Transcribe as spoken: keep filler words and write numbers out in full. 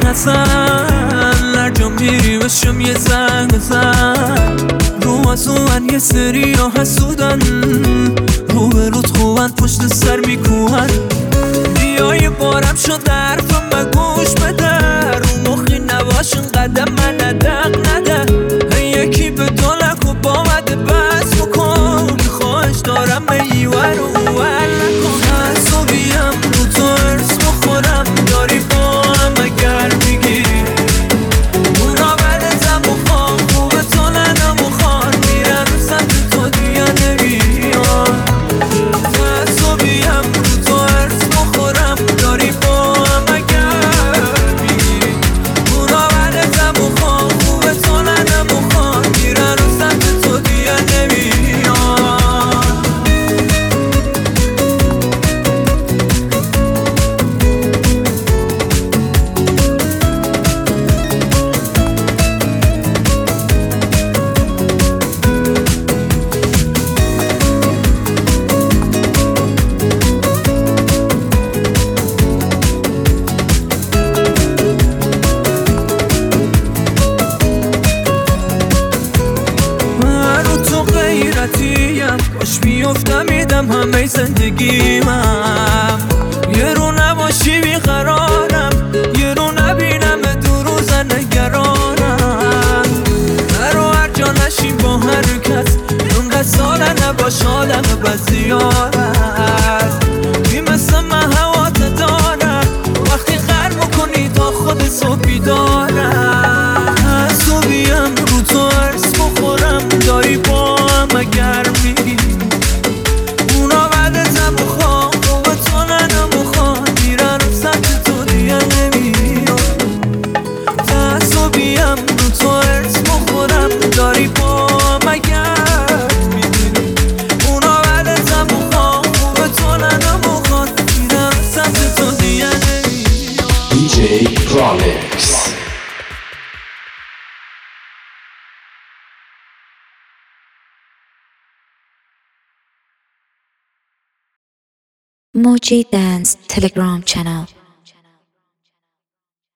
نزن، هر جا میری بشم یه زنگ بزن. رو از اون یه سری ها حسودن، رو به رود خوبن پشت سر میکوهن. بیا یه بارم شد حرفم و گوش بده، رو مخی نباش قدم من ندق نده. یکی به دولک و با مده بس بکن، خواهش دارم ایور و اول نکن. حسابیم رو تو ارس بخورم، داری با هم اگر میگیری اونا بدتم بخوام. خوبه تو ننم بخوان، میرم سمت تو دیگه نمیان. حسابیم رو تو ارس بخورم، داری با هم اگر میگیری اونا بدتم بخوام. خوبه تو ننم بخوان، میرم سمت تو دیگه نمیان. من رو تو غیرتیم، باش بیفتم میدم همه زندگیمم. یه رو نباشی بیقرارم، یه رو نبینم دو روز نگرانم. نرو هر جا نشیم با هر کس، اونقدر ساله نباش آدم بزیارت. بی مثل من هوات دارم، وقتی خر میکنی تا خود صبح بیدارم. حسابیم رو تو ارس بخورم، داری با هم اگر میری اونا بدتم بخوام. خوبه تو ننم بخوان، میرن رو سمت تو دیگه نمیان. حسابیم رو تو ارس بخورم، داری با هم اگر میری اونا بدتم بخوام. خوبه تو ننم بخوان، میرن رو سمت تو دیگه نمیان. دی جی Chronix. Moji Dance Telegram channel.